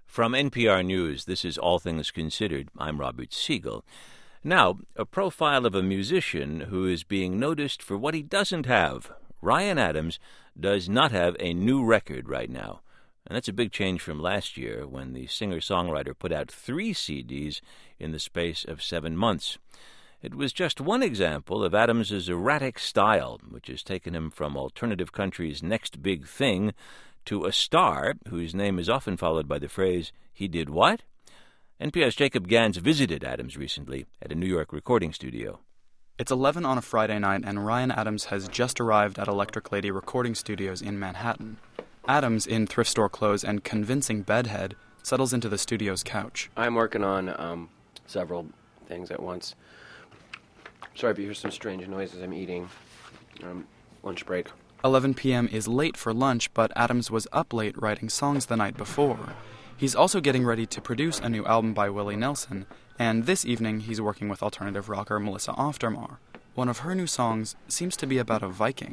From NPR News, this is All Things Considered. I'm Robert Siegel. Now, a profile of a musician who is being noticed for what he doesn't have. Ryan Adams does not have a new record right now. And that's a big change from last year when the singer-songwriter put out 3 CDs in the space of 7 months. It was just one example of Adams' erratic style, which has taken him from alternative country's next big thing to a star whose name is often followed by the phrase, "He did what?" NPR's Jacob Gans visited Adams recently at a New York recording studio. It's 11 on a Friday night, and Ryan Adams has just arrived at Electric Lady Recording Studios in Manhattan. Adams, in thrift store clothes and convincing bedhead, settles into the studio's couch. I'm working on several things at once. Sorry if you hear some strange noises. I'm eating. Lunch break. 11 p.m. is late for lunch, but Adams was up late writing songs the night before. He's also getting ready to produce a new album by Willie Nelson, and this evening he's working with alternative rocker Melissa Oftermar. One of her new songs seems to be about a Viking.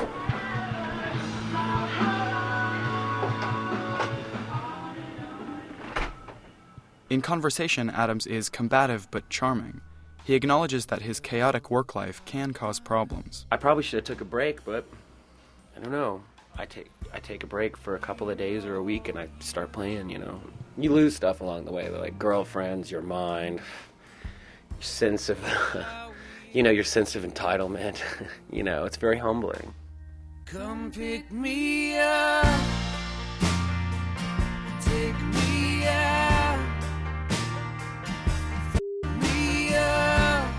In conversation, Adams is combative but charming. He acknowledges that his chaotic work life can cause problems. I probably should have took a break, but I don't know. I take a break for a couple of days or a week, and I start playing, You lose stuff along the way, like girlfriends, your mind, your sense of, your sense of entitlement. It's very humbling. Come pick me up, take me out, me up,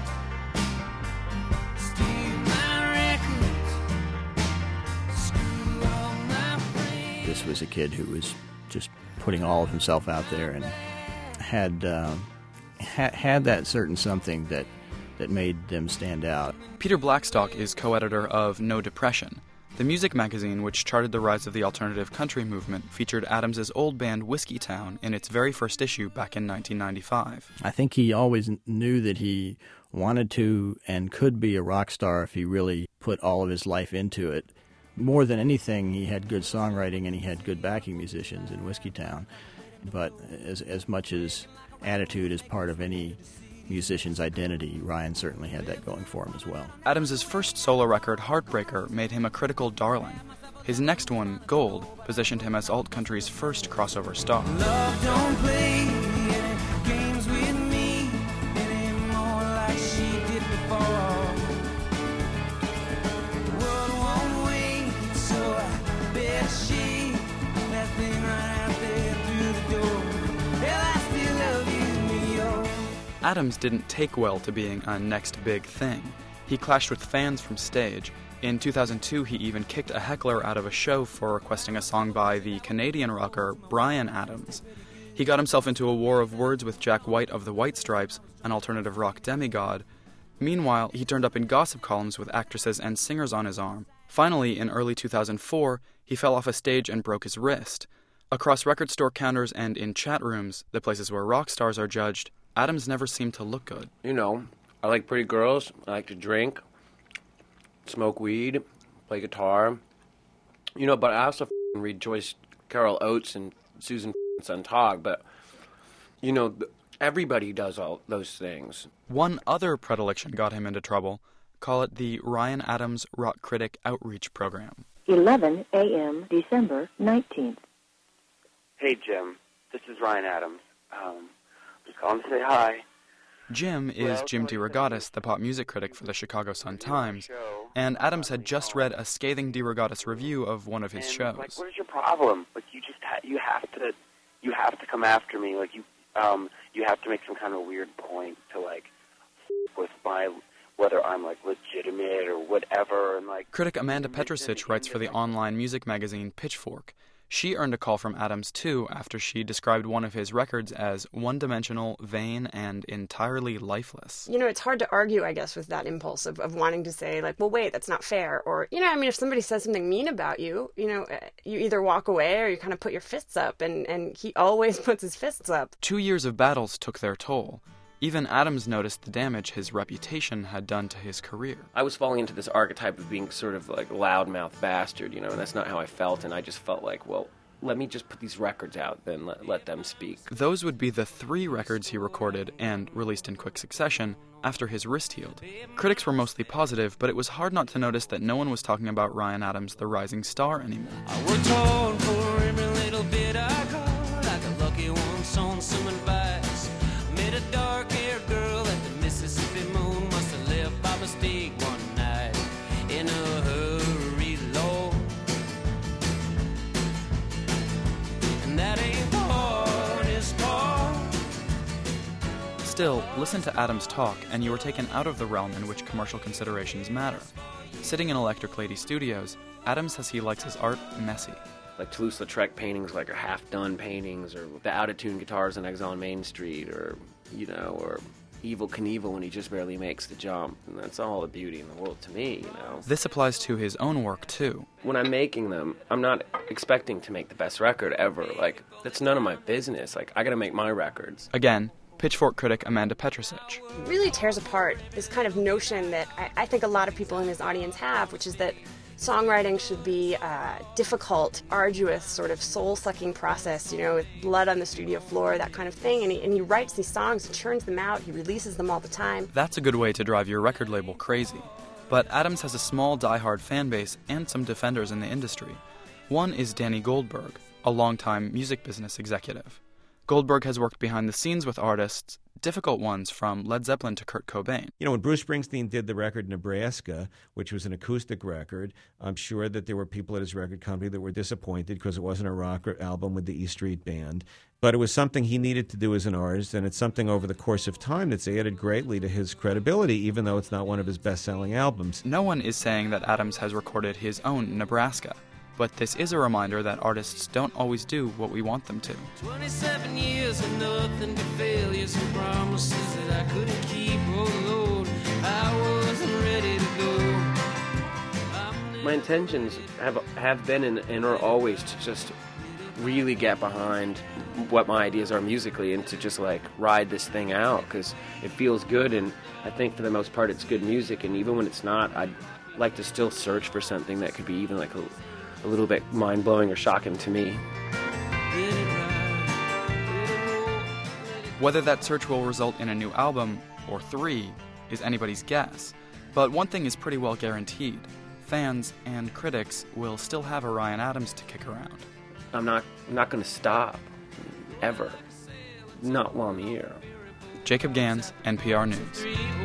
steal my records, screw all my friends. This was a kid who was just putting all of himself out there and had that certain something that made them stand out. Peter Blackstock is co-editor of No Depression. The music magazine, which charted the rise of the alternative country movement, featured Adams' old band Whiskeytown in its very first issue back in 1995. I think he always knew that he wanted to and could be a rock star if he really put all of his life into it. More than anything, he had good songwriting and he had good backing musicians in Whiskeytown. But as much as attitude is part of any musician's identity, Ryan certainly had that going for him as well. Adams' first solo record, Heartbreaker, made him a critical darling. His next one, Gold, positioned him as alt country's first crossover star. Love don't play any games with me anymore like she did before. The world won't wait, so I bet she that thing right out there through the door. Hell, I still love you, New York. Adams didn't take well to being a next big thing. He clashed with fans from stage. In 2002, he even kicked a heckler out of a show for requesting a song by the Canadian rocker Bryan Adams. He got himself into a war of words with Jack White of the White Stripes, an alternative rock demigod. Meanwhile, he turned up in gossip columns with actresses and singers on his arm. Finally, in early 2004, he fell off a stage and broke his wrist. Across record store counters and in chat rooms, the places where rock stars are judged, Adams never seemed to look good. I like pretty girls. I like to drink, smoke weed, play guitar. But I also read Joyce Carol Oates and Susan Sontag. But, everybody does all those things. One other predilection got him into trouble. Call it the Ryan Adams Rock Critic Outreach Program. 11 a.m., December 19th. Hey, Jim. This is Ryan Adams. Just calling to say hi. Jim is Jim DeRogatis, the pop music critic for the Chicago Sun-Times, and Adams had just read a scathing DeRogatis review of one of his shows. What is your problem? You have to come after me. You have to make some kind of weird point to with my whether I'm legitimate or whatever. And critic Amanda Petrusich writes for the online music magazine Pitchfork. She earned a call from Adams, too, after she described one of his records as one-dimensional, vain, and entirely lifeless. It's hard to argue, I guess, with that impulse of wanting to say, well, wait, that's not fair. Or, if somebody says something mean about you, you either walk away or you kind of put your fists up, and he always puts his fists up. 2 years of battles took their toll. Even Adams noticed the damage his reputation had done to his career. I was falling into this archetype of being sort of loudmouth bastard, and that's not how I felt, and I just felt let me just put these records out, then let them speak. Those would be the 3 records he recorded and released in quick succession after his wrist healed. Critics were mostly positive, but it was hard not to notice that no one was talking about Ryan Adams, the rising star, anymore. I worked hard for every little bit I got, like a lucky once on some advice. Met a dark-haired girl at the Mississippi moon, must have left by mistake one night in a hurry, Lord. And that ain't the hardest part. Still, listen to Adams talk, and you are taken out of the realm in which commercial considerations matter. Sitting in Electric Lady Studios, Adams says he likes his art messy. Like Toulouse-Lautrec paintings, like are half-done paintings, or the out-of-tune guitars on Exile on Main Street, or, or Evel Knievel when he just barely makes the jump. And that's all the beauty in the world to me, This applies to his own work, too. When I'm making them, I'm not expecting to make the best record ever. Like, that's none of my business. Like, I gotta make my records. Again, Pitchfork critic Amanda Petrusich. Really tears apart this kind of notion that I think a lot of people in his audience have, which is that songwriting should be a difficult, arduous, sort of soul-sucking process, with blood on the studio floor, that kind of thing. And he writes these songs, he churns them out, he releases them all the time. That's a good way to drive your record label crazy. But Adams has a small, die-hard fan base and some defenders in the industry. One is Danny Goldberg, a longtime music business executive. Goldberg has worked behind the scenes with artists, difficult ones from Led Zeppelin to Kurt Cobain. When Bruce Springsteen did the record Nebraska, which was an acoustic record, I'm sure that there were people at his record company that were disappointed because it wasn't a rock album with the E Street Band. But it was something he needed to do as an artist, and it's something over the course of time that's added greatly to his credibility, even though it's not one of his best-selling albums. No one is saying that Adams has recorded his own Nebraska. But this is a reminder that artists don't always do what we want them to. 27 years and nothing but failures and promises that I couldn't keep. Oh Lord, I wasn't ready to go. My intentions have been and are always to just really get behind what my ideas are musically and to just ride this thing out because it feels good, and I think for the most part it's good music, and even when it's not, I'd like to still search for something that could be even a little bit mind-blowing or shocking to me. Whether that search will result in a new album, or 3, is anybody's guess. But one thing is pretty well guaranteed. Fans and critics will still have a Ryan Adams to kick around. I'm not going to stop, ever. Not while I'm here. Jacob Gans, NPR News.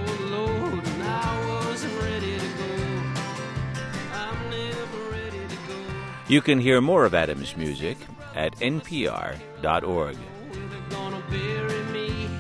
You can hear more of Adams' music at npr.org. They're gonna bury me